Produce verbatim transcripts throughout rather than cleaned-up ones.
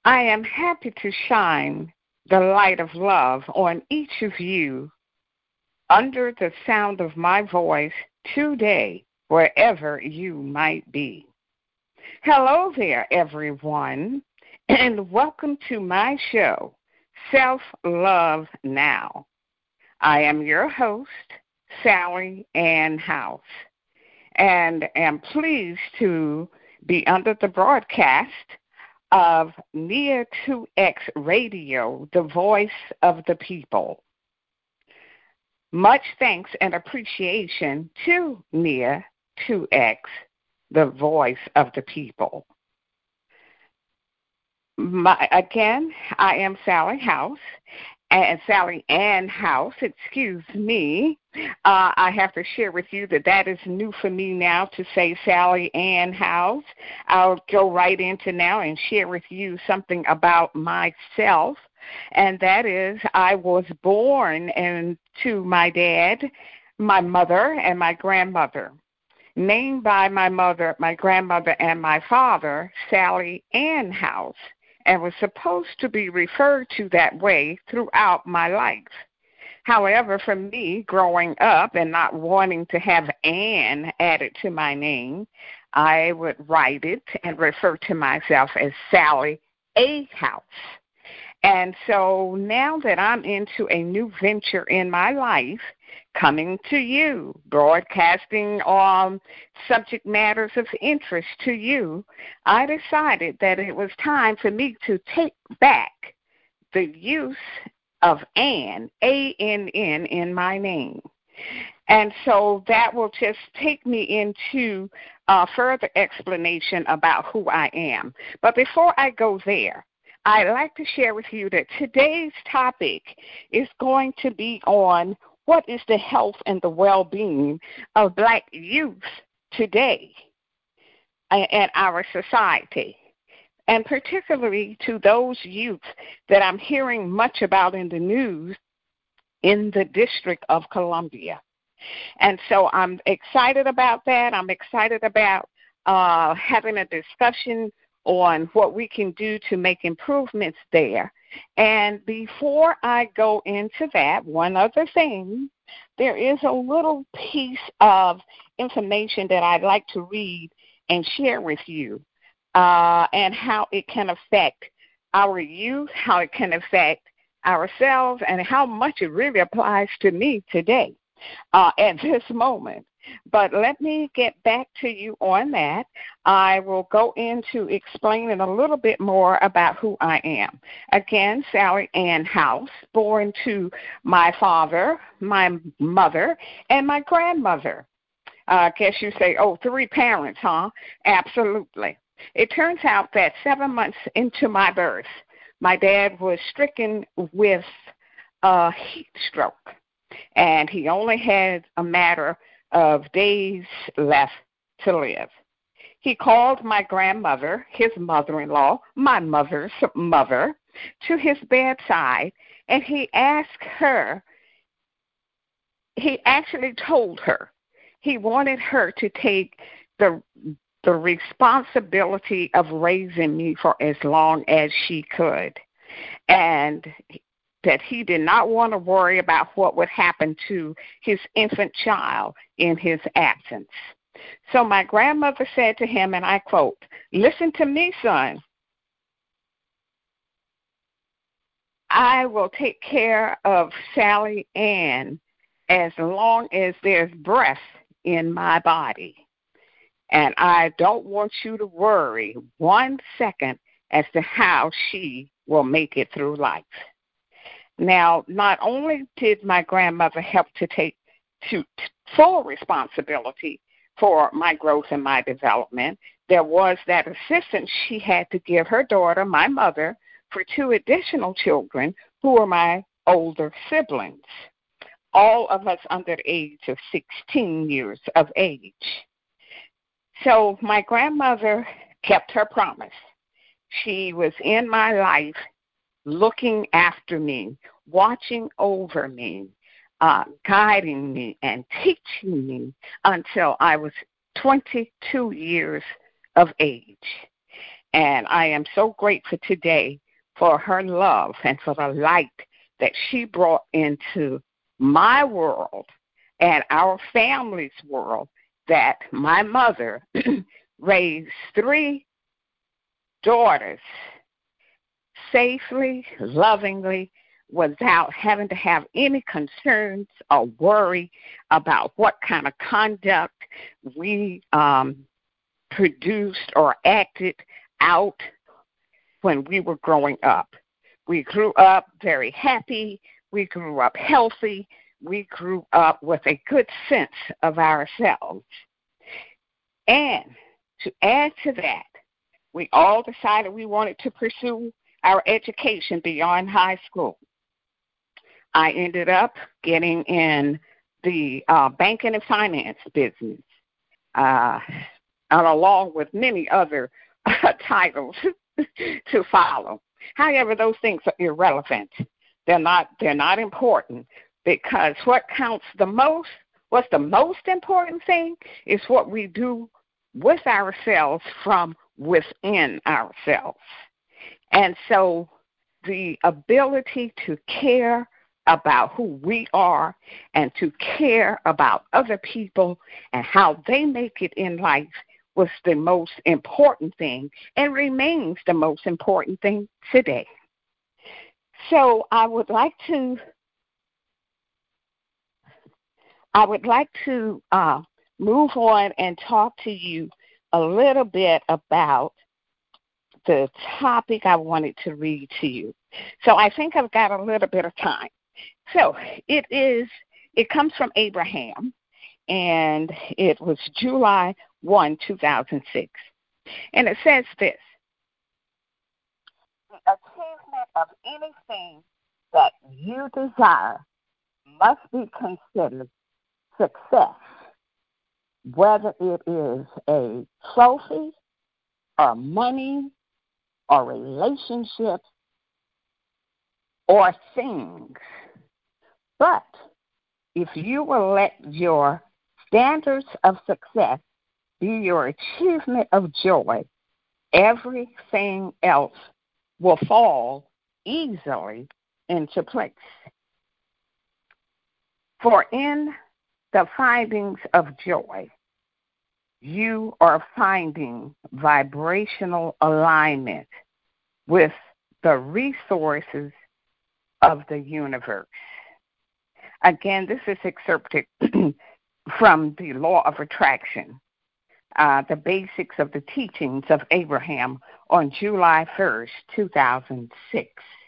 I am happy to shine the light of love on each of you under the sound of my voice today, wherever you might be. Hello there, everyone, and welcome to my show, Self Love Now. I am your host, Sally Ann House, and am pleased to be under the broadcast of Nia two X Radio, the voice of the people. Much thanks and appreciation to Nia two X, the voice of the people. My, again, I am Sally House, and Sally Ann House, excuse me. Uh, I have to share with you that that is new for me now to say Sally Ann House. I'll go right into now and share with you something about myself, and that is I was born into my dad, my mother, and my grandmother. Named by my mother, my grandmother, and my father, Sally Ann House, and was supposed to be referred to that way throughout my life. However, for me, growing up and not wanting to have Ann added to my name, I would write it and refer to myself as Sally A. House. And so now that I'm into a new venture in my life, coming to you, broadcasting on subject matters of interest to you, I decided that it was time for me to take back the use of Ann, A N N, in my name. And so that will just take me into uh, further explanation about who I am. But before I go there, I'd like to share with you that today's topic is going to be on what is the health and the well-being of black youth today in our society, and particularly to those youth that I'm hearing much about in the news in the District of Columbia. And so I'm excited about that. I'm excited about uh, having a discussion on what we can do to make improvements there. And before I go into that, one other thing, there is a little piece of information that I'd like to read and share with you, uh, and how it can affect our youth, how it can affect ourselves, and how much it really applies to me today uh, at this moment. But let me get back to you on that. I will go into explaining a little bit more about who I am. Again, Sally Ann House, born to my father, my mother, and my grandmother. Uh, I guess you say, oh, three parents, huh? Absolutely. It turns out that seven months into my birth, my dad was stricken with a heat stroke, and he only had a matter of days left to live. He called my grandmother, his mother-in-law, my mother's mother, to his bedside, and he asked her, he actually told her he wanted her to take the the responsibility of raising me for as long as she could, and that he did not want to worry about what would happen to his infant child in his absence. So my grandmother said to him, and I quote, "Listen to me, son. I will take care of Sally Ann as long as there's breath in my body. And I don't want you to worry one second as to how she will make it through life." Now, not only did my grandmother help to take to, full responsibility for my growth and my development, there was that assistance she had to give her daughter, my mother, for two additional children who were my older siblings, all of us under the age of sixteen years of age. So my grandmother kept her promise. She was in my life looking after me, watching over me, uh, guiding me, and teaching me until I was twenty-two years of age. And I am so grateful today for her love and for the light that she brought into my world and our family's world, that my mother raised three daughters safely, lovingly, without having to have any concerns or worry about what kind of conduct we um, produced or acted out when we were growing up. We grew up very happy. We grew up healthy. We grew up with a good sense of ourselves. And to add to that, we all decided we wanted to pursue our education beyond high school. I ended up getting in the uh, banking and finance business, uh, and along with many other uh, titles to follow. However, those things are irrelevant. They're not, they're not important, because what counts the most, what's the most important thing, is what we do with ourselves from within ourselves. And so the ability to care about who we are and to care about other people and how they make it in life was the most important thing and remains the most important thing today. So I would like to I would like to uh, move on and talk to you a little bit about the topic I wanted to read to you. So I think I've got a little bit of time. So it is, it comes from Abraham, and it was July first, two thousand six. And it says this: the achievement of anything that you desire must be considered success, whether it is a trophy or money or relationships or things. But if you will let your standards of success be your achievement of joy, everything else will fall easily into place. For in the findings of joy, you are finding vibrational alignment with the resources of the universe. Again, this is excerpted from the Law of Attraction, uh, the basics of the teachings of Abraham on July first, two thousand six.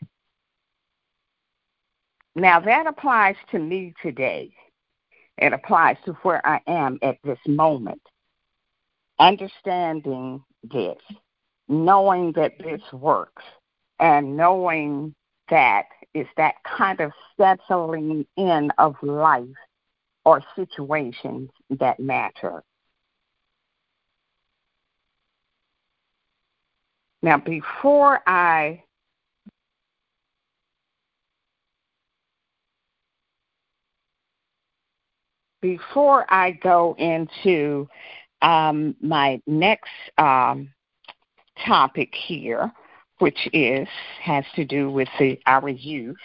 Now, that applies to me today. It applies to where I am at this moment. Understanding this, knowing that this works, and knowing that it's that kind of settling in of life or situations that matter. Now, before I before I go into um, my next um, topic here, which is has to do with the, our youth,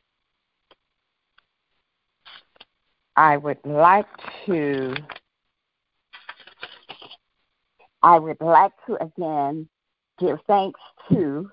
I would like to I would like to again give thanks to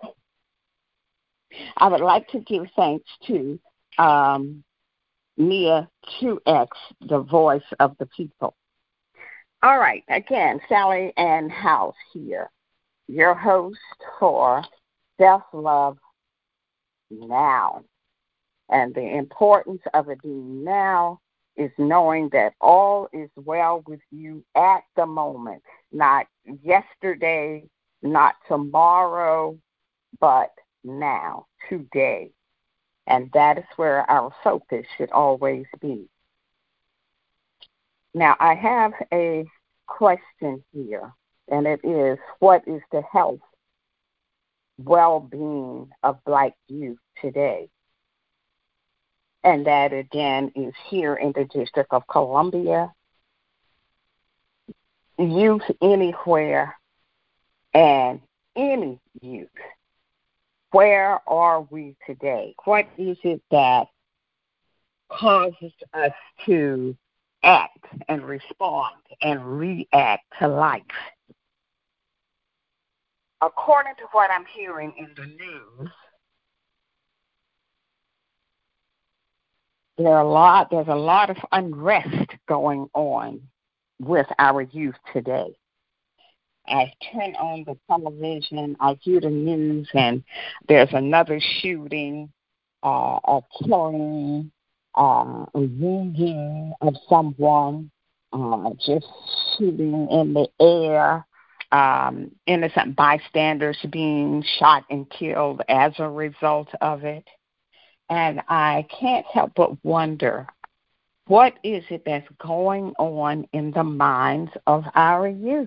I would like to give thanks to um, Mia two X, the voice of the people. All right, again, Sally Ann House here, your host for Self-Love Now. And the importance of it being now is knowing that all is well with you at the moment, not yesterday, not tomorrow, but now, today. And that is where our focus should always be. Now, I have a question here, and it is, what is the health, well-being of Black youth today? And that, again, is here in the District of Columbia, Youth Anywhere, and any youth. Where are we today? What is it that causes us to act and respond and react to life? According to what I'm hearing in the news, there are a lot, there's a lot of unrest going on with our youth today. I turn on the television, I hear the news, and there's another shooting, uh, a killing, uh, a wounding of someone, uh, just shooting in the air, um, innocent bystanders being shot and killed as a result of it. And I can't help but wonder, what is it that's going on in the minds of our youth?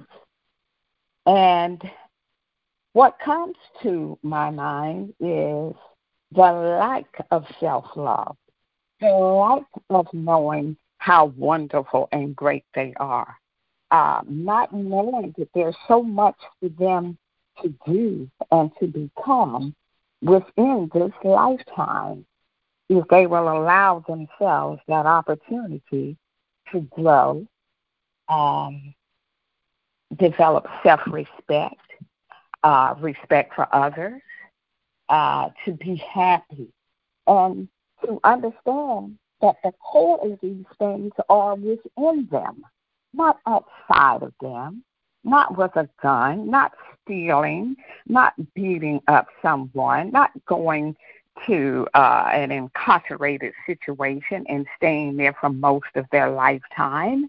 And what comes to my mind is the lack of self-love, the lack of knowing how wonderful and great they are, uh, not knowing that there's so much for them to do and to become within this lifetime if they will allow themselves that opportunity to grow, um, develop self-respect, uh, respect for others, uh, to be happy, and to understand that the core of these things are within them, not outside of them, not with a gun, not stealing, not beating up someone, not going to uh, an incarcerated situation and staying there for most of their lifetime.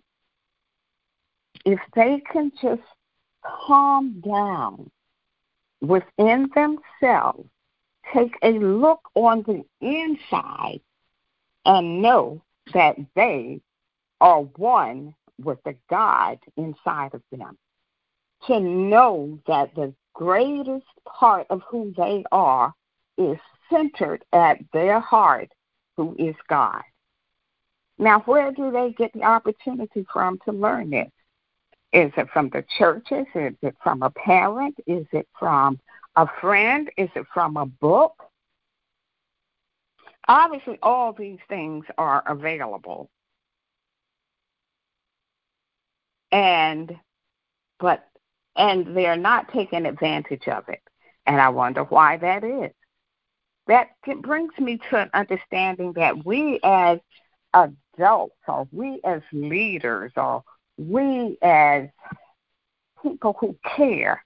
If they can just calm down within themselves, take a look on the inside, and know that they are one with the God inside of them, to know that the greatest part of who they are is centered at their heart, who is God. Now, where do they get the opportunity from to learn this? Is it from the churches? Is it from a parent? Is it from a friend? Is it from a book? Obviously, all these things are available. And but and they're not taking advantage of it. And I wonder why that is. That brings me to an understanding that we as adults, or we as leaders, or we as people who care,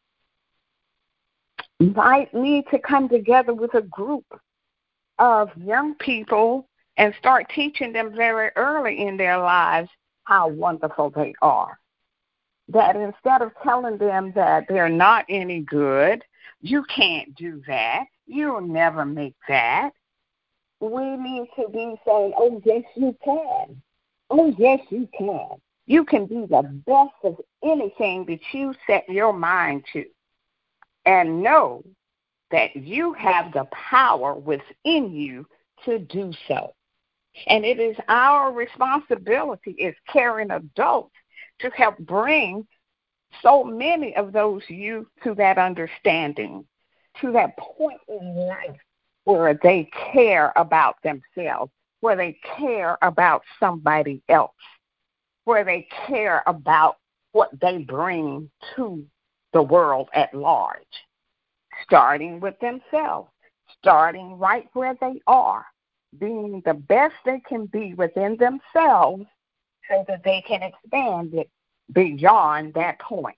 might need to come together with a group of young people and start teaching them very early in their lives how wonderful they are. That instead of telling them that they're not any good, you can't do that, you'll never make that, we need to be saying, oh, yes, you can. Oh, yes, you can. You can be the best of anything that you set your mind to. And know that you have the power within you to do so. And it is our responsibility as caring adults to help bring so many of those youth to that understanding, to that point in life where they care about themselves, where they care about somebody else, where they care about what they bring to the world at large, starting with themselves, starting right where they are, being the best they can be within themselves so that they can expand it beyond that point.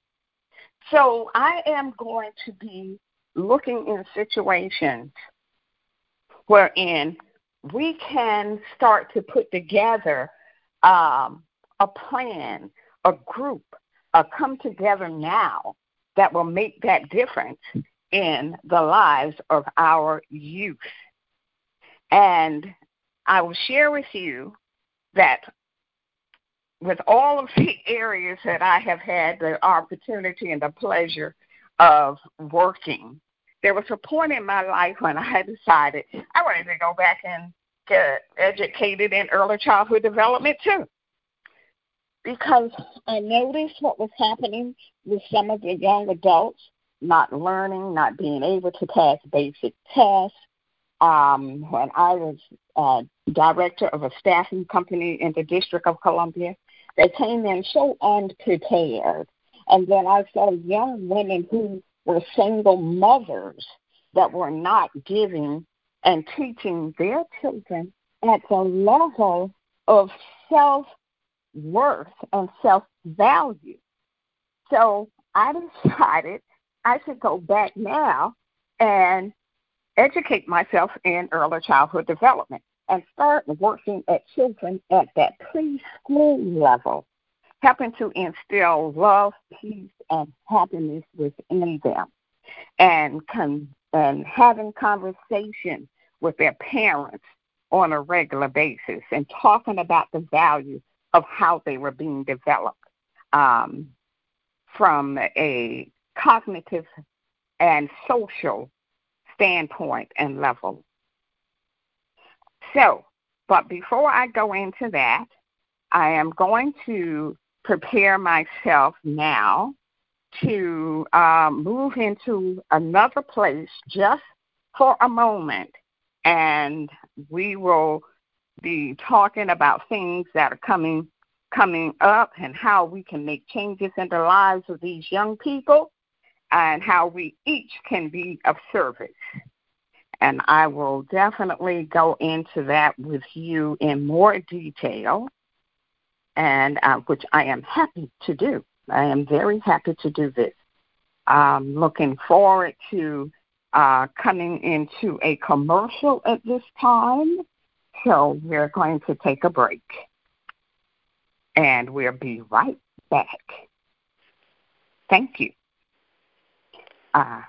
So I am going to be looking in situations wherein we can start to put together um, a plan, a group, a come together now that will make that difference in the lives of our youth. And I will share with you that with all of the areas that I have had the opportunity and the pleasure of working, there was a point in my life when I decided I wanted to go back and get educated in early childhood development too. Because I noticed what was happening with some of the young adults. not learning, not being able to pass basic tests. Um, when I was uh, director of a staffing company in the District of Columbia, they came in so unprepared. And then I saw young women who were single mothers that were not giving and teaching their children at the level of self-worth and self-value. So I decided I should go back now and educate myself in early childhood development and start working at children at that preschool level, helping to instill love, peace, and happiness within them, and con- and having conversations with their parents on a regular basis and talking about the value of how they were being developed um, from a cognitive and social standpoint and level. So, but before I go into that, I am going to prepare myself now to uh, move into another place just for a moment, and we will be talking about things that are coming coming up and how we can make changes in the lives of these young people and how we each can be of service. And I will definitely go into that with you in more detail, and uh, which I am happy to do. I am very happy to do this. I'm looking forward to uh, coming into a commercial at this time, so we're going to take a break, and we'll be right back. Thank you. Uh,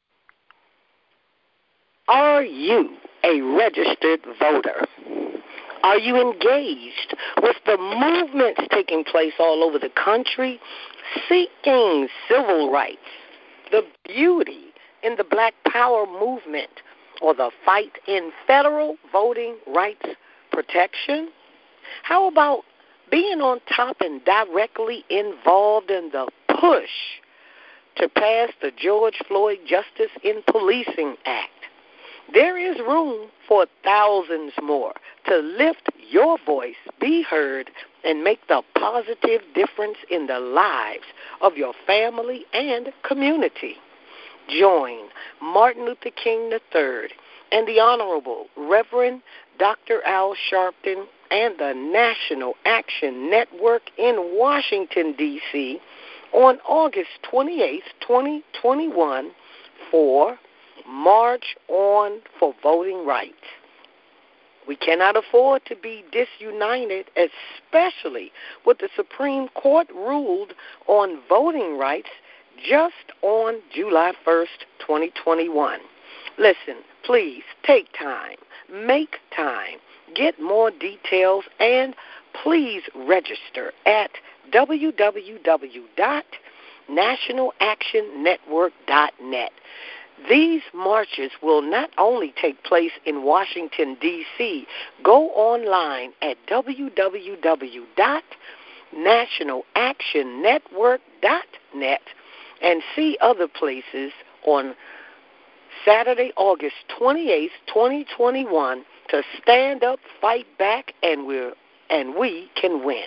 Are you a registered voter? Are you engaged with the movements taking place all over the country, seeking civil rights, the beauty in the Black Power movement, or the fight in federal voting rights protection? How about being on top and directly involved in the push to pass the George Floyd Justice in Policing Act? There is room for thousands more to lift your voice, be heard, and make the positive difference in the lives of your family and community. Join Martin Luther King the third and the Honorable Reverend Doctor Al Sharpton and the National Action Network in Washington, D C on August twenty-eighth, twenty twenty-one for March On for Voting Rights. We cannot afford to be disunited, especially with the Supreme Court ruled on voting rights just on July first, twenty twenty-one. Listen, please take time, make time, get more details, and please register at w w w dot national action network dot net. These marches will not only take place in Washington, D C Go online at w w w dot national action network dot net and see other places on Saturday, August twenty-eighth, twenty twenty-one to stand up, fight back, and we're and we can win.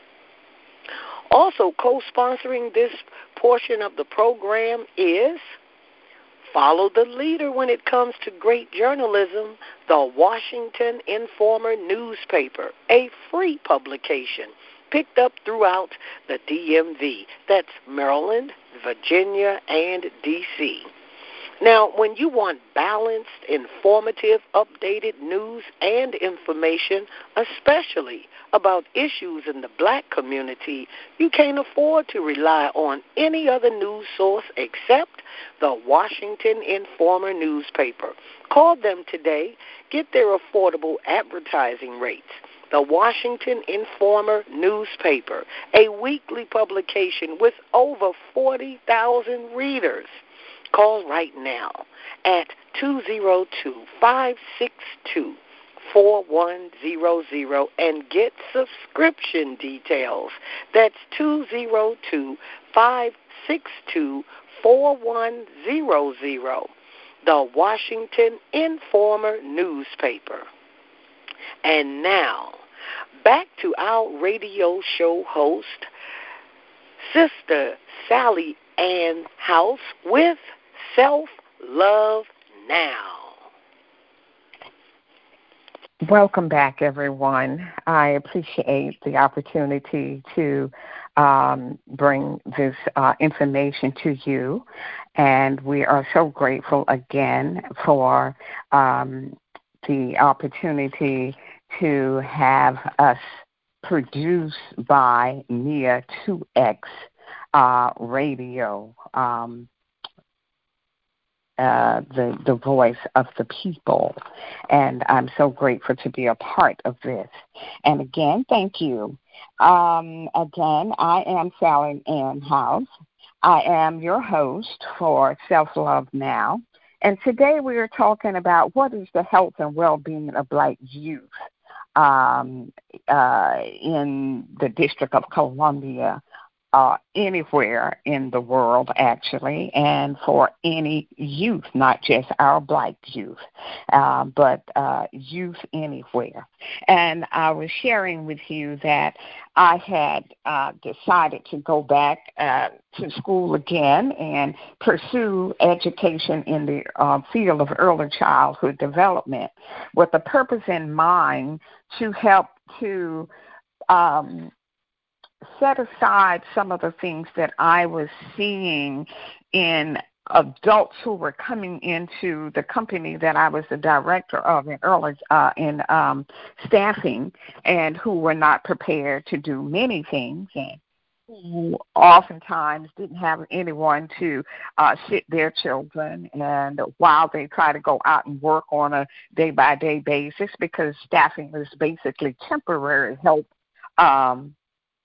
Also co-sponsoring this portion of the program is Follow the Leader when it comes to great journalism, the Washington Informer newspaper, a free publication picked up throughout the D M V. That's Maryland, Virginia, and D C Now, when you want balanced, informative, updated news and information, especially about issues in the black community, you can't afford to rely on any other news source except the Washington Informer newspaper. Call them today. Get their affordable advertising rates. The Washington Informer newspaper, a weekly publication with over forty thousand readers. Call right now at two oh two, five six two, four one zero zero and get subscription details. That's two oh two, five six two, four one zero zero, the Washington Informer newspaper. And now, back to our radio show host, Sister Sally Ann House, with Self-Love Now. Welcome back, everyone. I appreciate the opportunity to um, bring this uh, information to you, and we are so grateful again for um, the opportunity to have us produced by Nia two X uh, Radio. Um, Uh, the, the voice of the people. And I'm so grateful to be a part of this. And again, thank you. Um, again, I am Sally Ann House. I am your host for Self-Love Now. And today we are talking about what is the health and well-being of Black youth um, uh, in the District of Columbia, Uh, anywhere in the world, actually, and for any youth, not just our Black youth, uh, but uh, youth anywhere. And I was sharing with you that I had uh, decided to go back uh, to school again and pursue education in the uh, field of early childhood development with the purpose in mind to help to um, set aside some of the things that I was seeing in adults who were coming into the company that I was the director of in early uh, in um, staffing, and who were not prepared to do many things, and who oftentimes didn't have anyone to uh, sit their children, and while they try to go out and work on a day-by-day basis, because staffing is basically temporary help um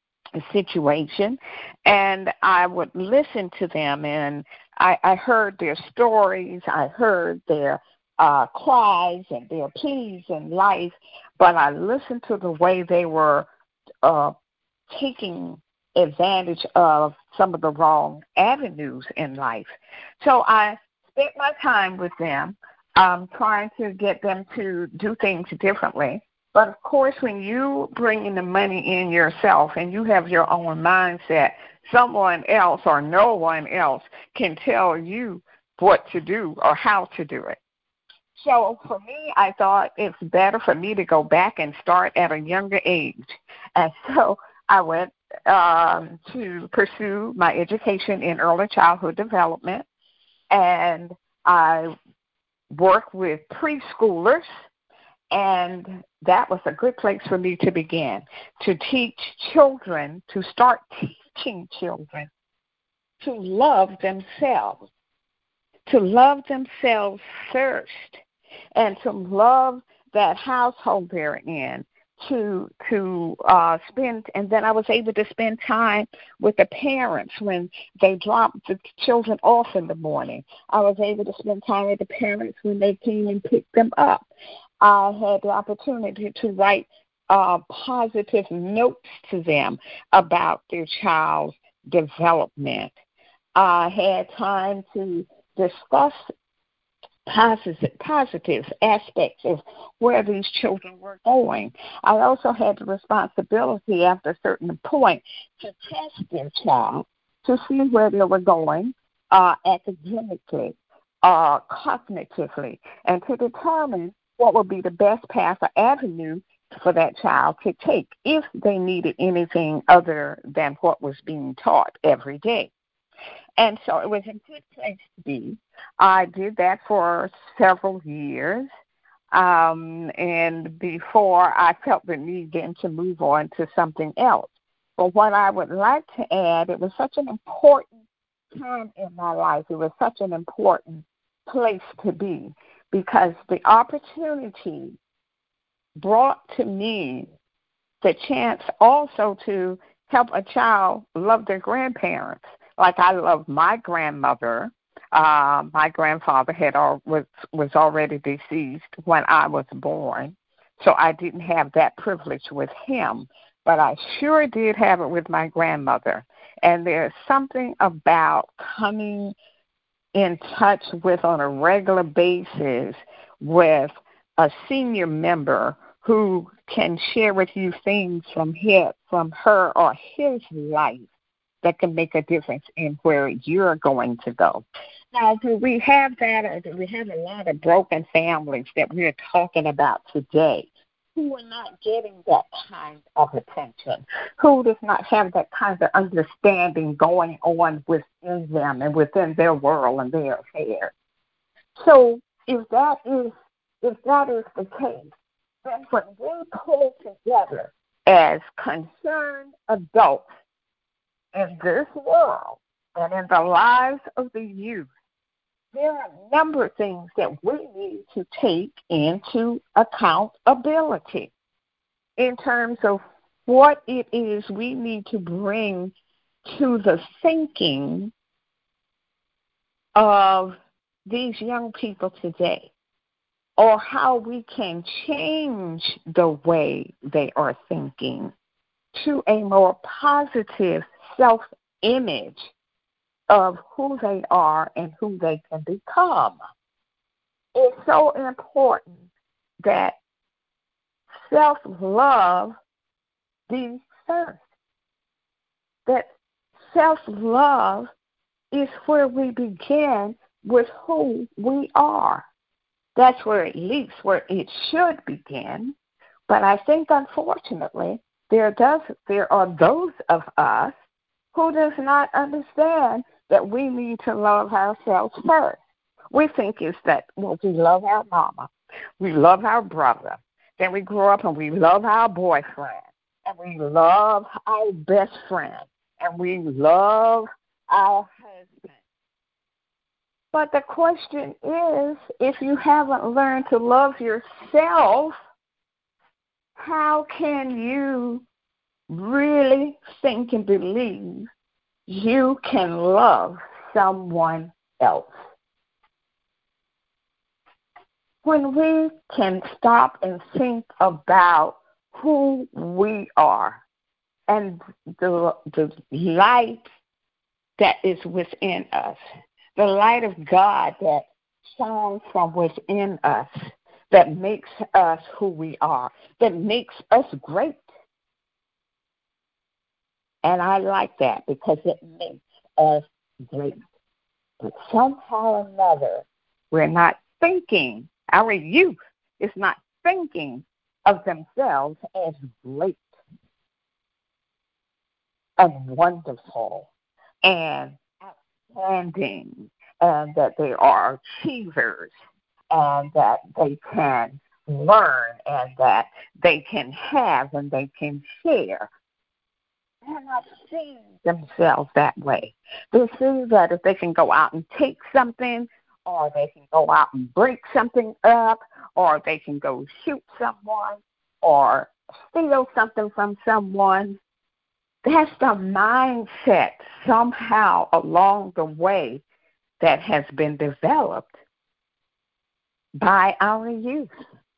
situation, and I would listen to them, and I, I heard their stories, I heard their uh, cries and their pleas in life, but I listened to the way they were uh, taking advantage of some of the wrong avenues in life. So I spent my time with them, um, trying to get them to do things differently. But, of course, when you bring in the money in yourself and you have your own mindset, someone else or no one else can tell you what to do or how to do it. So for me, I thought it's better for me to go back and start at a younger age. And so I went um, to pursue my education in early childhood development, and I worked with preschoolers. And that was a good place for me to begin, to teach children, to start teaching children to love themselves, to love themselves first, and to love that household they're in, to to uh, spend, and then I was able to spend time with the parents when they dropped the children off in the morning. I was able to spend time with the parents when they came and picked them up. I had the opportunity to write uh, positive notes to them about their child's development. I had time to discuss positive, positive aspects of where these children were going. I also had the responsibility after a certain point to test their child to see where they were going uh, academically, uh, cognitively, and to determine what would be the best path or avenue for that child to take if they needed anything other than what was being taught every day. And so it was a good place to be. I did that for several years, um, and before I felt the need then to move on to something else. But what I would like to add, it was such an important time in my life. It was such an important place to be, because the opportunity brought to me the chance also to help a child love their grandparents. Like I loved my grandmother. Uh, my grandfather had al- was was already deceased when I was born, so I didn't have that privilege with him. but I sure did have it with my grandmother. And there's something about coming in touch with on a regular basis with a senior member who can share with you things from his, from her or his life that can make a difference in where you're going to go. Now, do we have that, or do we have a lot of broken families that we're talking about today who are not getting that kind of attention, who does not have that kind of understanding going on within them and within their world and their affairs? So if that is if that is the case, then when we pull together as concerned adults in this world and in the lives of the youth, there are a number of things that we need to take into accountability in terms of what it is we need to bring to the thinking of these young people today, or how we can change the way they are thinking to a more positive self-image of who they are and who they can become. It's so important that self-love be first. That self-love is where we begin with who we are. That's where, at least where it should begin. But I think, unfortunately, there does there are those of us who does not understand that we need to love ourselves first. We think it's that, well, we love our mama, we love our brother, then we grow up and we love our boyfriend, and we love our best friend, and we love our husband. But the question is, if you haven't learned to love yourself, how can you really think and believe you can love someone else? When we can stop and think about who we are and the, the light that is within us, the light of God that shines from within us, that makes us who we are, that makes us great. And I like that because it makes us great. But somehow or another, we're not thinking, our youth is not thinking of themselves as great and wonderful and outstanding, and that they are achievers, and that they can learn, and that they can have, and they can share. They're not seeing themselves that way. They see that if they can go out and take something, or they can go out and break something up, or they can go shoot someone, or steal something from someone, that's the mindset somehow along the way that has been developed by our youth.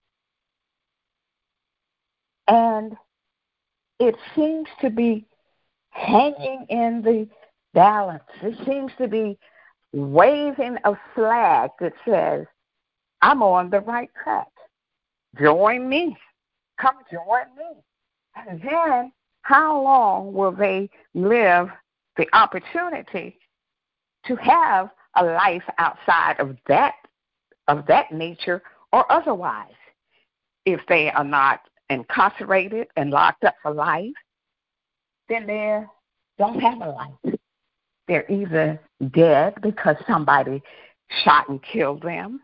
And it seems to be hanging in the balance. It seems to be waving a flag that says, I'm on the right track. Join me. Come join me. And then how long will they live the opportunity to have a life outside of that of that nature or otherwise? If they are not incarcerated and locked up for life, then they don't have a life. They're either dead because somebody shot and killed them.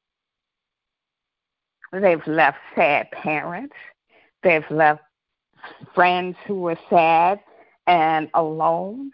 They've left sad parents. They've left friends who are sad and alone.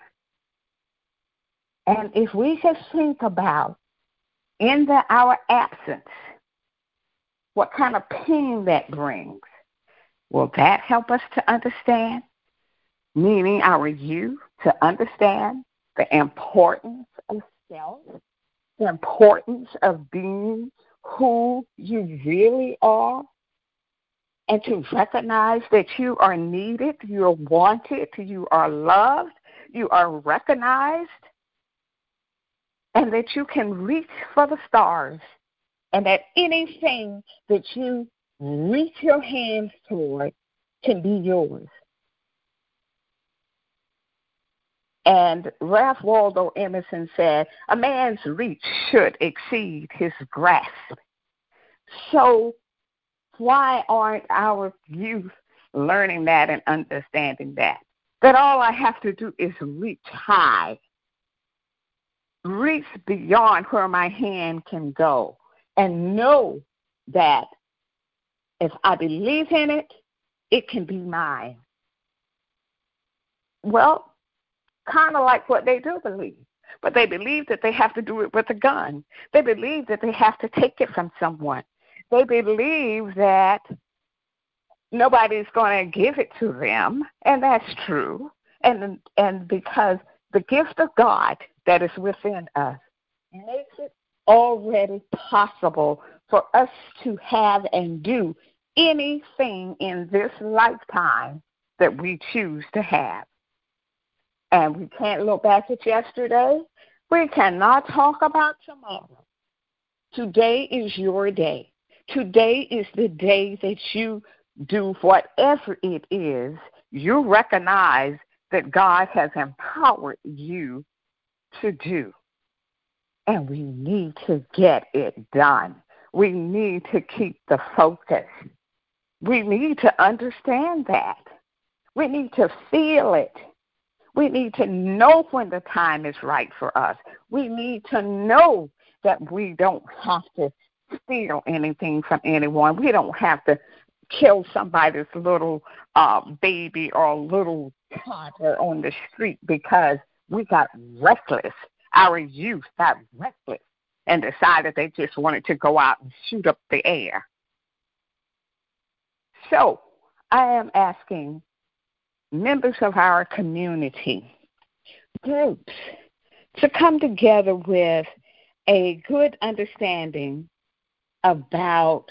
And if we just think about, in the, our absence, what kind of pain that brings, will that help us to understand? Meaning our youth to understand the importance of self, the importance of being who you really are, and to recognize that you are needed, you are wanted, you are loved, you are recognized, and that you can reach for the stars, and that anything that you reach your hands toward can be yours. And Ralph Waldo Emerson said, a man's reach should exceed his grasp. So why aren't our youth learning that and understanding that? That all I have to do is reach high, reach beyond where my hand can go, and know that if I believe in it, it can be mine. Well, kind of like what they do believe. But they believe that they have to do it with a gun. They believe that they have to take it from someone. They believe that nobody's going to give it to them, and that's true. And and because the gift of God that is within us makes it already possible for us to have and do anything in this lifetime that we choose to have. And we can't look back at yesterday. We cannot talk about tomorrow. Today is your day. Today is the day that you do whatever it is. You recognize that God has empowered you to do. And we need to get it done. We need to keep the focus. We need to understand that. We need to feel it. We need to know when the time is right for us. We need to know that we don't have to steal anything from anyone. We don't have to kill somebody's little uh, baby or little toddler on the street because we got reckless. Our youth got reckless and decided they just wanted to go out and shoot up the air. So I am asking members of our community, groups, to come together with a good understanding about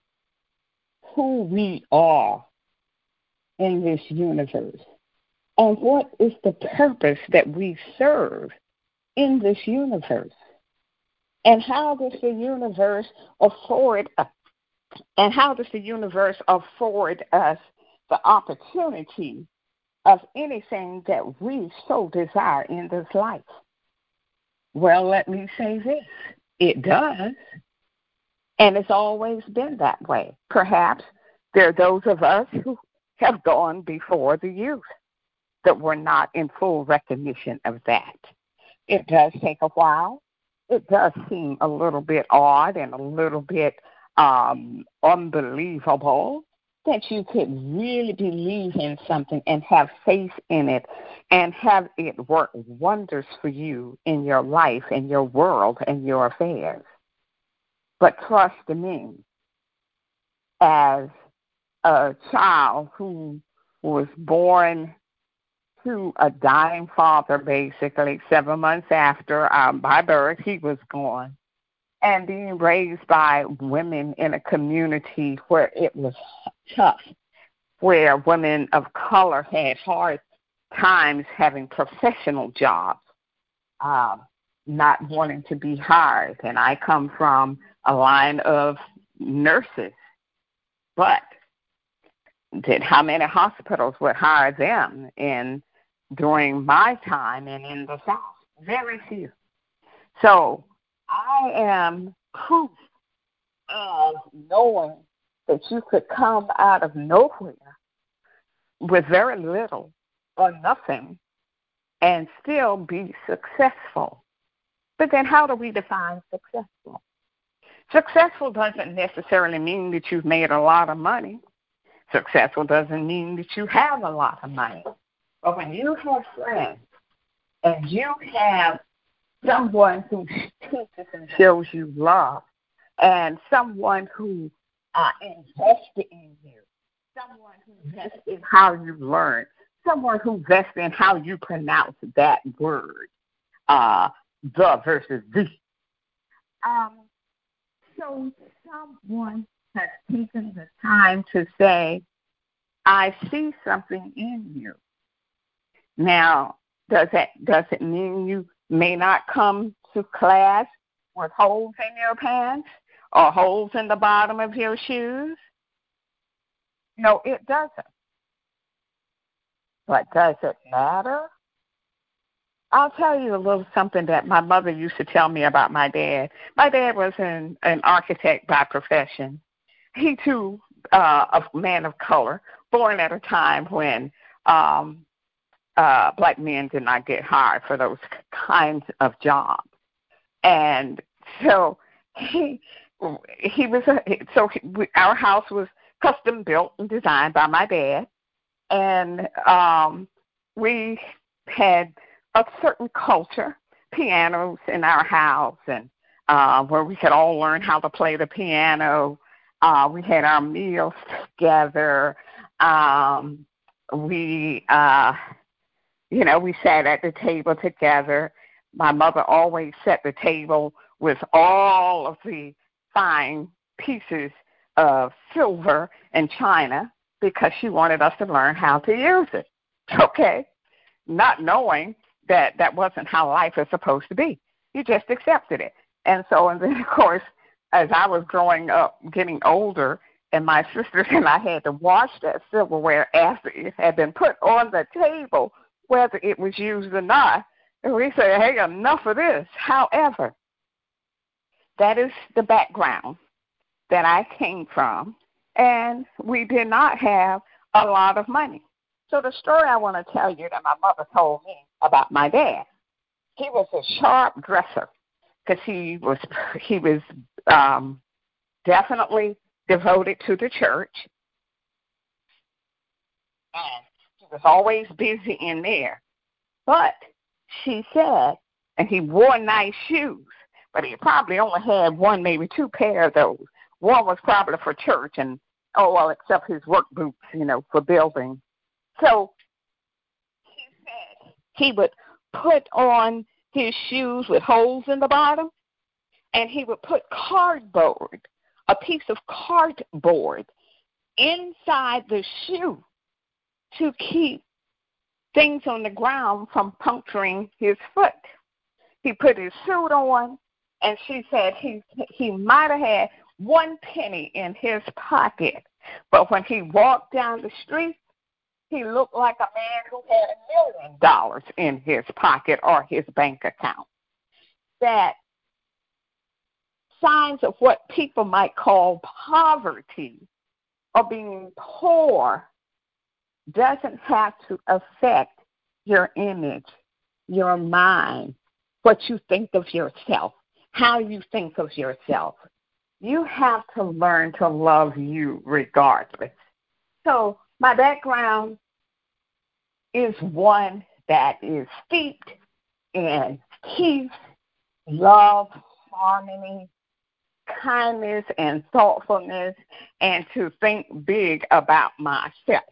who we are in this universe and what is the purpose that we serve in this universe, and how does the universe afford and how does the universe afford us the opportunity of anything that we so desire in this life? Well, let me say this. It does. And it's always been that way. Perhaps there are those of us who have gone before the youth that were not in full recognition of that. It does take a while. It does seem a little bit odd and a little bit um, unbelievable that you could really believe in something and have faith in it and have it work wonders for you in your life and your world and your affairs. But trust me, as a child who was born to a dying father, basically, seven months after um, by birth, he was gone, and being raised by women in a community where it was tough, where women of color had hard times having professional jobs, uh, not wanting to be hired. And I come from a line of nurses, but did how many hospitals would hire them in during my time and in the South? Very few. So I am proof of knowing that you could come out of nowhere with very little or nothing and still be successful. But then how do we define successful? Successful doesn't necessarily mean that you've made a lot of money. Successful doesn't mean that you have a lot of money. But when you have friends and you have someone who teaches and shows you love, and someone who uh, invested in you, someone who invested in how you learn, someone who invested in how you pronounce that word, uh, the versus the. Um, so someone has taken the time to say, I see something in you. Now, does that does it mean you may not come to class with holes in your pants or holes in the bottom of your shoes? No, it doesn't. But does it matter? I'll tell you a little something that my mother used to tell me about my dad. My dad was an, an architect by profession. He, too, uh, a man of color, born at a time when um, uh, black men did not get hired for those kinds of jobs. And so he he was a, so he, we, our house was custom built and designed by my dad, and um, we had a certain culture, pianos in our house, and uh, where we could all learn how to play the piano. Uh, we had our meals together. Um, we, uh, you know, we sat at the table together. My mother always set the table with all of the fine pieces of silver and china because she wanted us to learn how to use it. Okay? Not knowing that that wasn't how life is supposed to be. You just accepted it. And so, and then, of course, as I was growing up, getting older, and my sisters and I had to wash that silverware after it had been put on the table, whether it was used or not. And we said, hey, enough of this. However, that is the background that I came from, and we did not have a lot of money. So the story I want to tell you that my mother told me about my dad, he was a sharp dresser because he was he was um, definitely devoted to the church, and he was always busy in there. But she said, and he wore nice shoes, but he probably only had one, maybe two pair of those. One was probably for church, and oh well, except his work boots, you know, for building. So he said he would put on his shoes with holes in the bottom, and he would put cardboard, a piece of cardboard, inside the shoe to keep things on the ground from puncturing his foot. He put his suit on, and she said he he might have had one penny in his pocket, but when he walked down the street, he looked like a man who had a million dollars in his pocket or his bank account. That signs of what people might call poverty or being poor doesn't have to affect your image, your mind, what you think of yourself, how you think of yourself. You have to learn to love you regardless. So my background is one that is steeped in peace, love, harmony, kindness, and thoughtfulness, and to think big about myself.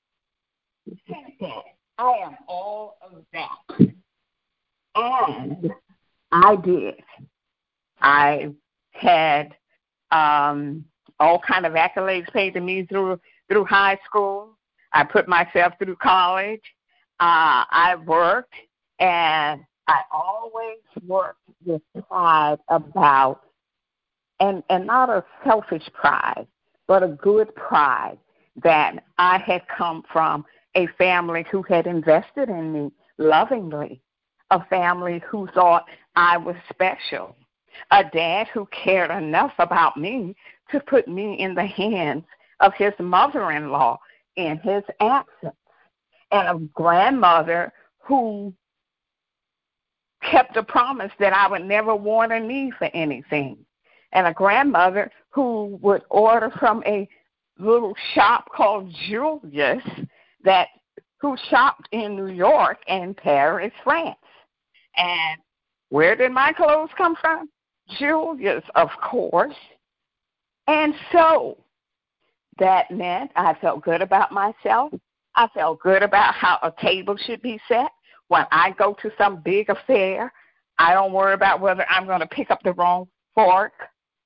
I am all of that. And I did. I had um, all kind of accolades paid to me through through high school. I put myself through college. Uh, I worked, and I always worked with pride about, and, and not a selfish pride, but a good pride that I had come from a family who had invested in me lovingly, a family who thought I was special, a dad who cared enough about me to put me in the hands of his mother-in-law in his absence, and a grandmother who kept a promise that I would never want a need for anything, and a grandmother who would order from a little shop called Julius that who shopped in New York and Paris, France. And where did my clothes come from? Julius, of course. And so that meant I felt good about myself. I felt good about how a table should be set. When I go to some big affair, I don't worry about whether I'm going to pick up the wrong fork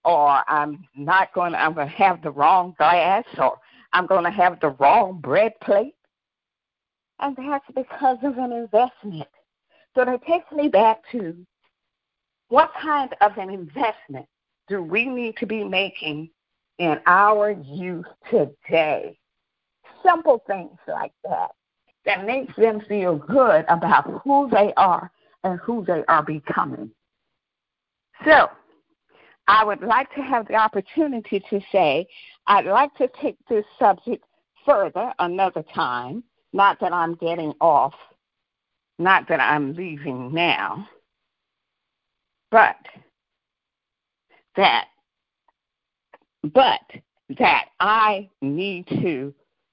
or I'm not going to, I'm going to have the wrong glass, or I'm going to have the wrong bread plate. And that's because of an investment. So that takes me back to what kind of an investment do we need to be making in our youth today? Simple things like that that makes them feel good about who they are and who they are becoming. So I would like to have the opportunity to say I'd like to take this subject further another time. Not that I'm getting off, not that I'm leaving now, but that, but that I need to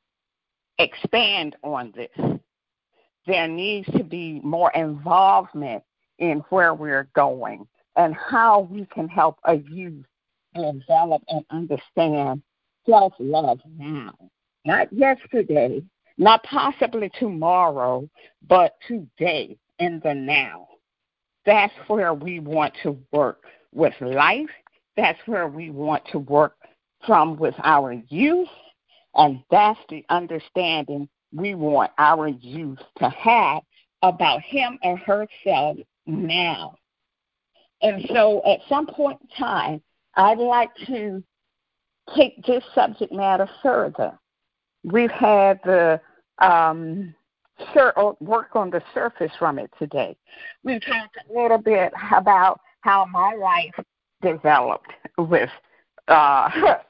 expand on this. There needs to be more involvement in where we're going and how we can help a youth develop and understand self-love now. Not yesterday, not possibly tomorrow, but today, in the now. That's where we want to work with life. That's where we want to work from with our youth. And that's the understanding we want our youth to have about him or herself now. And so at some point in time, I'd like to take this subject matter further. We've had the um, sur- work on the surface from it today. We've talked a little bit about how my life developed with uh,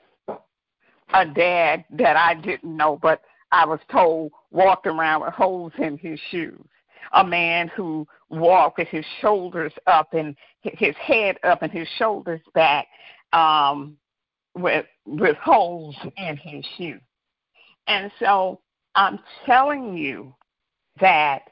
a dad that I didn't know, but I was told walked around with holes in his shoes. A man who walked with his shoulders up and his head up and his shoulders back um, with with holes in his shoes. And so I'm telling you that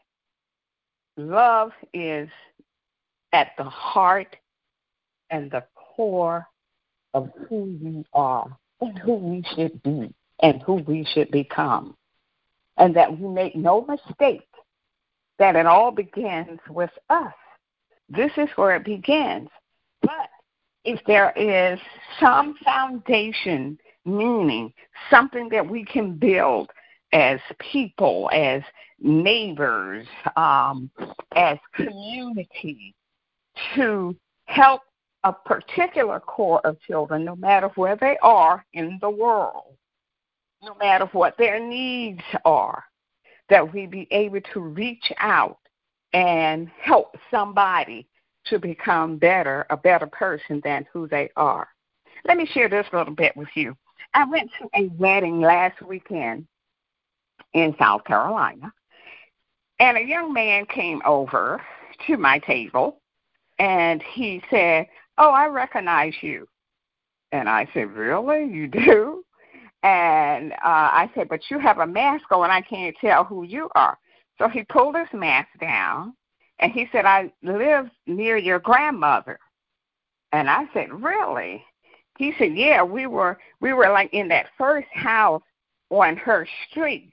love is at the heart and the core of who we are and who we should be and who we should become. And that we make no mistake that it all begins with us. This is where it begins. But if there is some foundation, meaning something that we can build as people, as neighbors, um, as community, to help a particular core of children, no matter where they are in the world, no matter what their needs are, that we be able to reach out and help somebody to become better, a better person than who they are. Let me share this little bit with you. I went to a wedding last weekend in South Carolina, and a young man came over to my table, and he said, "Oh, I recognize you." And I said, "Really? You do?" And uh, I said, "But you have a mask on, and I can't tell who you are." So he pulled his mask down, and he said, "I live near your grandmother." And I said, "Really?" He said, "Yeah, we were we were like in that first house on her street."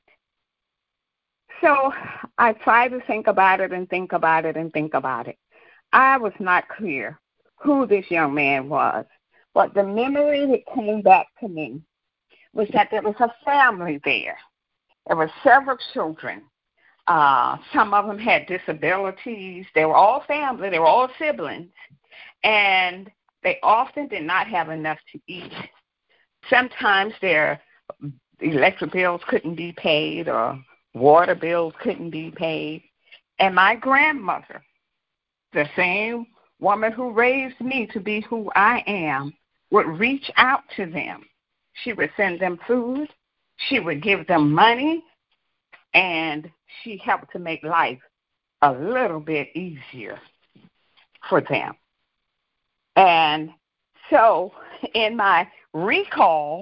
So I tried to think about it and think about it and think about it. I was not clear who this young man was, but the memory that came back to me was that there was a family there. There were several children. Uh, some of them had disabilities. They were all family. They were all siblings. And they often did not have enough to eat. Sometimes their electric bills couldn't be paid or water bills couldn't be paid. And my grandmother, the same woman who raised me to be who I am, would reach out to them. She would send them food. She would give them money. And she helped to make life a little bit easier for them. And so in my recall,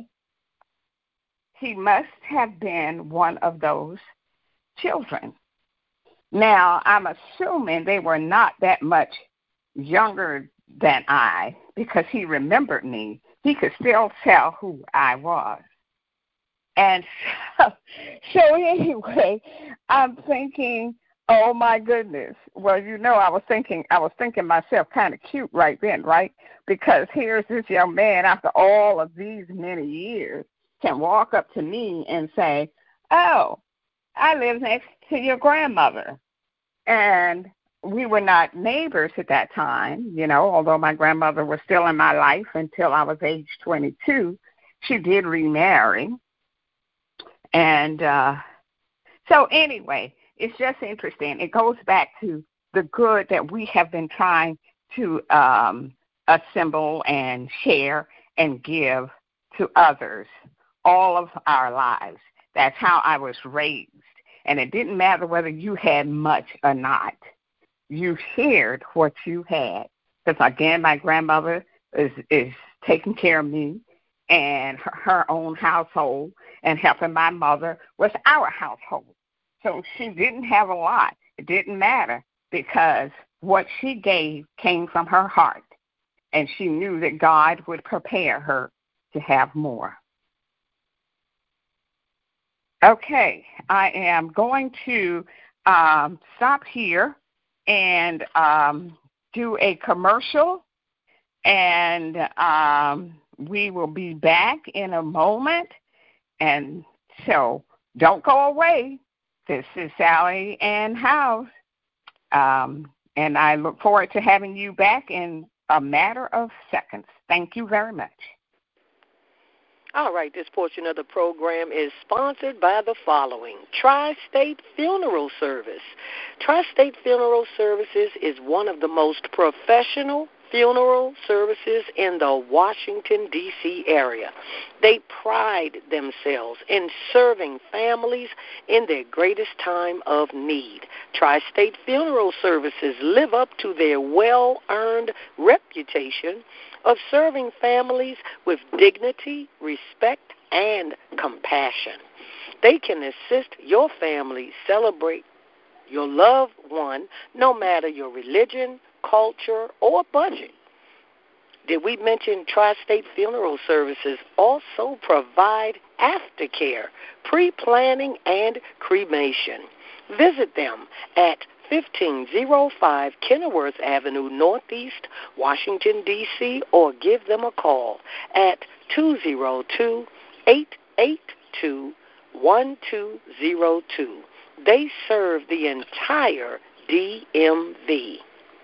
he must have been one of those children. Now, I'm assuming they were not that much younger than I, because he remembered me. He could still tell who I was. And so, so anyway, I'm thinking Oh my goodness. Well, you know, I was thinking, I was thinking myself kind of cute right then, right? Because here's this young man after all of these many years can walk up to me and say, "Oh, I live next to your grandmother," and we were not neighbors at that time, you know, although my grandmother was still in my life until I was age twenty-two. She did remarry. And uh, so anyway, it's just interesting. It goes back to the good that we have been trying to um, assemble and share and give to others all of our lives. That's how I was raised. And it didn't matter whether you had much or not. You shared what you had. Because, again, my grandmother is, is taking care of me and her, her own household, and helping my mother was our household. So she didn't have a lot. It didn't matter because what she gave came from her heart, and she knew that God would prepare her to have more. Okay, I am going to um, stop here and um, do a commercial, and um, we will be back in a moment. And so don't go away. This is Sally Ann House, um, and I look forward to having you back in a matter of seconds. Thank you very much. All right, this portion of the program is sponsored by the following: Tri-State Funeral Service. Tri-State Funeral Services is one of the most professional funeral services in the Washington, D C area. They pride themselves in serving families in their greatest time of need. Tri-State Funeral Services live up to their well-earned reputation of serving families with dignity, respect, and compassion. They can assist your family celebrate your loved one no matter your religion, culture, or budget. Did we mention Tri-State Funeral Services also provide aftercare, pre-planning, and cremation? Visit them at fifteen oh five Kenilworth Avenue Northeast, Washington, D C, or give them a call at two oh two, eight eight two, one two oh two. They serve the entire D M V.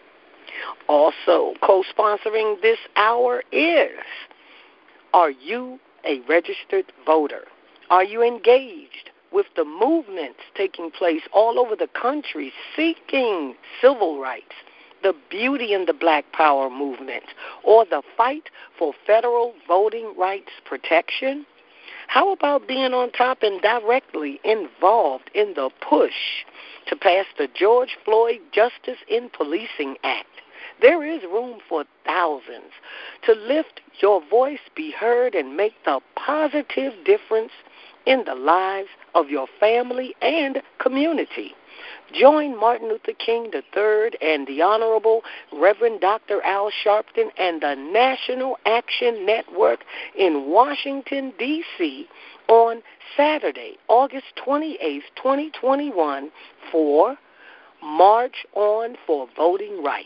Also, co-sponsoring this hour is, are you a registered voter? Are you engaged with the movements taking place all over the country seeking civil rights, the Beauty and the Black Power movement, or the fight for federal voting rights protection? How about being on top and directly involved in the push to pass the George Floyd Justice in Policing Act? There is room for thousands to lift your voice, be heard, and make the positive difference in the lives of your family and community. Join Martin Luther King the third and the Honorable Reverend Doctor Al Sharpton and the National Action Network in Washington, D C on Saturday, August twenty-eighth, twenty twenty-one for March On for Voting Rights.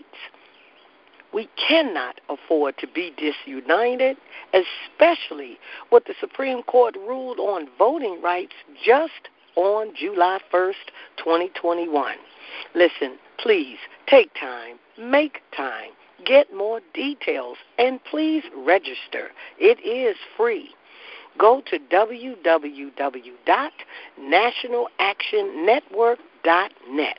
We cannot afford to be disunited, especially what the Supreme Court ruled on voting rights just on July first, twenty twenty-one. Listen, please take time, make time, get more details, and please register. It is free. Go to w w w dot national action network dot net.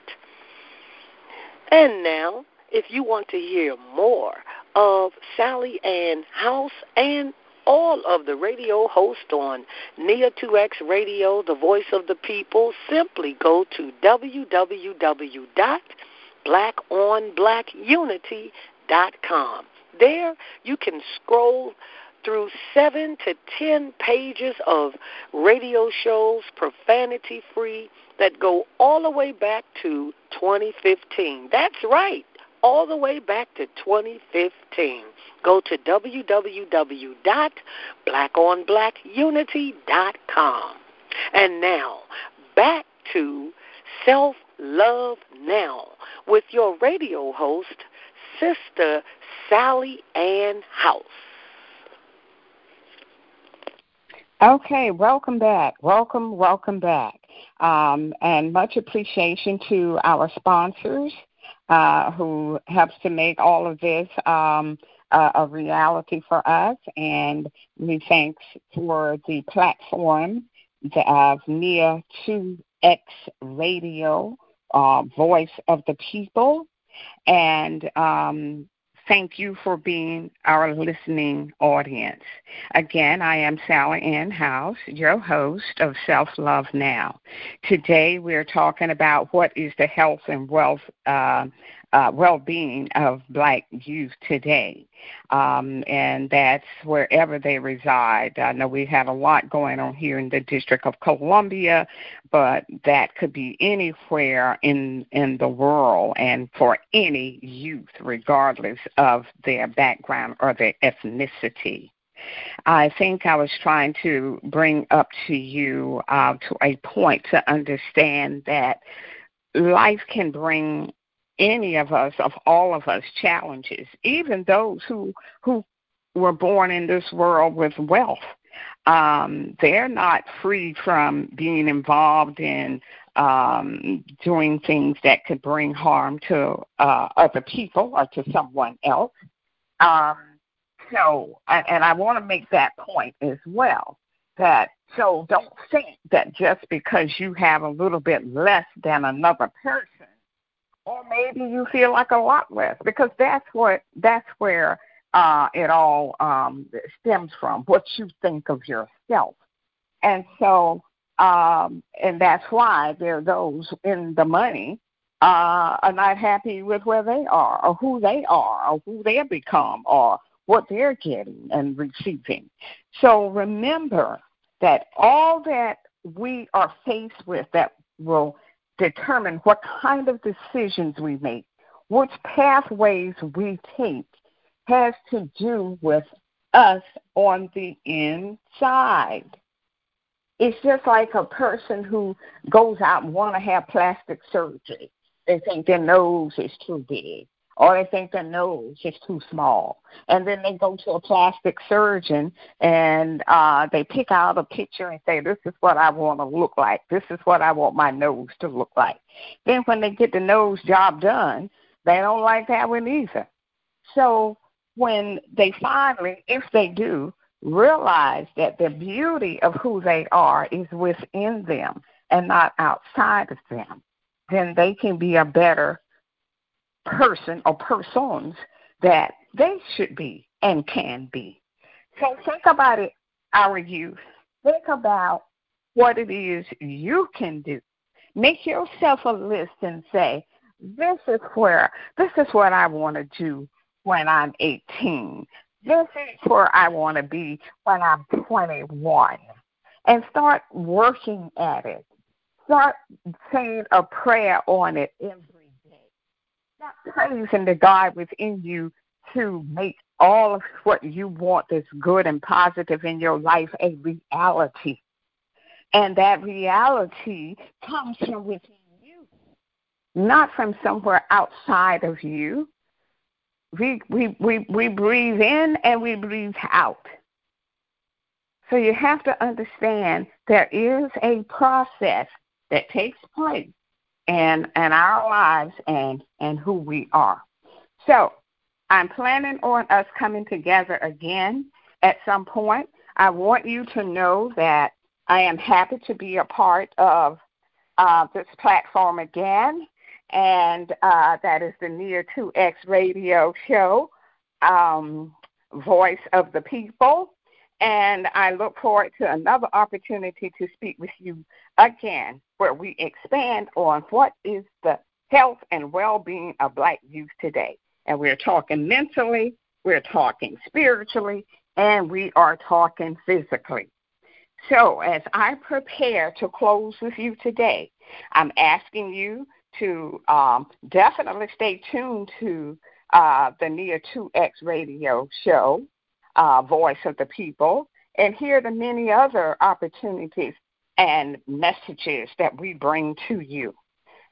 And now, if you want to hear more of Sally Ann House and all of the radio hosts on N E A two X Radio, the voice of the people, simply go to w w w dot black on black unity dot com. There you can scroll through seven to ten pages of radio shows, profanity-free, that go all the way back to twenty fifteen. That's right, all the way back to twenty fifteen. Go to w w w dot black on black unity dot com. And now, back to Self Love Now with your radio host, Sister Sally Ann House. Okay, welcome back. Welcome, welcome back. Um, and much appreciation to our sponsors uh, who helps to make all of this um, uh, a reality for us. And we thanks for the platform of N E A two X Radio, uh, Voice of the People. And um, thank you for being our listening audience. Again, I am Sally Ann House, your host of Self-Love Now. Today we're talking about what is the health and wealth, uh, uh, well-being of Black youth today, um, and that's wherever they reside. I know we have a lot going on here in the District of Columbia, but that could be anywhere in, in the world and for any youth, regardless of their background or their ethnicity. I think I was trying to bring up to you uh, to a point to understand that life can bring any of us, of all of us, challenges, even those who who were born in this world with wealth. Um, they're not free from being involved in um, doing things that could bring harm to uh, other people or to someone else. Um, so, and, and I want to make that point as well, that so don't think that just because you have a little bit less than another person, or maybe you feel like a lot less, because that's what that's where uh, it all um, stems from, what you think of yourself. And so, um, and that's why there are those in the money uh, are not happy with where they are, or who they are, or who they become, or what they're getting and receiving. So remember that all that we are faced with that will determine what kind of decisions we make, which pathways we take, has to do with us on the inside. It's just like a person who goes out and want to have plastic surgery. They think their nose is too big, or they think their nose is too small. And then they go to a plastic surgeon and uh, they pick out a picture and say, this is what I want to look like. This is what I want my nose to look like. Then when they get the nose job done, they don't like that one either. So when they finally, if they do, realize that the beauty of who they are is within them and not outside of them, then they can be a better person or persons that they should be and can be. So think about it, our youth. Think about what it is you can do. Make yourself a list and say, this is where, this is what I want to do when I'm eighteen. This is where I want to be when I'm twenty-one. And start working at it. Start saying a prayer on it every day. Start praising the God within you to make all of what you want that's good and positive in your life a reality. And that reality comes from within you, not from somewhere outside of you. We, we, we, we breathe in and we breathe out. So you have to understand there is a process that takes place in, in our lives and, and who we are. So I'm planning on us coming together again at some point. I want you to know that I am happy to be a part of uh, this platform again. And uh, that is the N E A two X radio show, um, Voice of the People. And I look forward to another opportunity to speak with you again, where we expand on what is the health and well-being of Black youth today. And we're talking mentally, we're talking spiritually, and we are talking physically. So as I prepare to close with you today, I'm asking you to um, definitely stay tuned to uh, the N E A two X radio show, uh, Voice of the People, and hear the many other opportunities and messages that we bring to you.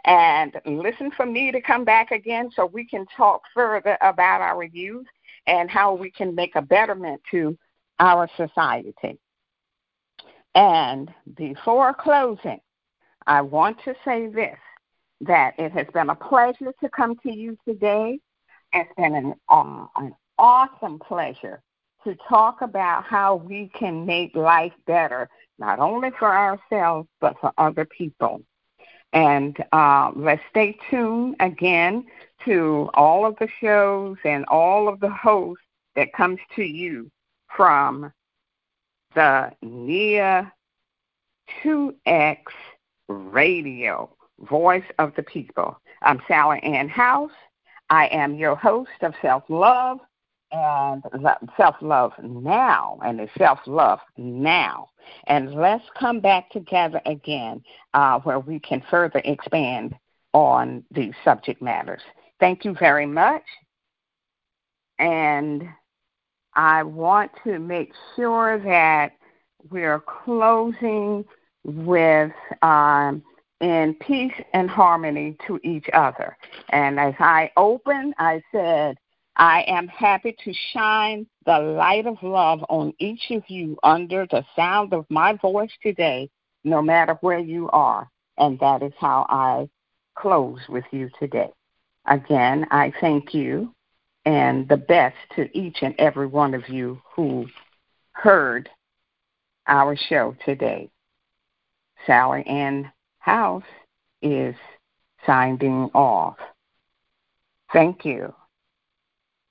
and listen for me to come back again so we can talk further about our youth and how we can make a betterment to our society. And before closing, I want to say this, that it has been a pleasure to come to you today. It's been an, uh, an awesome pleasure to talk about how we can make life better, not only for ourselves, but for other people. And uh, let's stay tuned again to all of the shows and all of the hosts that comes to you from the Nia two X Radio, Voice of the People. I'm Sally Ann House. I am your host of Self-Love and Self-Love Now, and it's Self-Love Now. And let's come back together again uh, where we can further expand on these subject matters. Thank you very much. And I want to make sure that we're closing with um, in peace and harmony to each other. And as I open, I said, I am happy to shine the light of love on each of you under the sound of my voice today, no matter where you are. And that is how I close with you today. Again, I thank you and the best to each and every one of you who heard our show today. Sally Ann House is signing off. Thank you.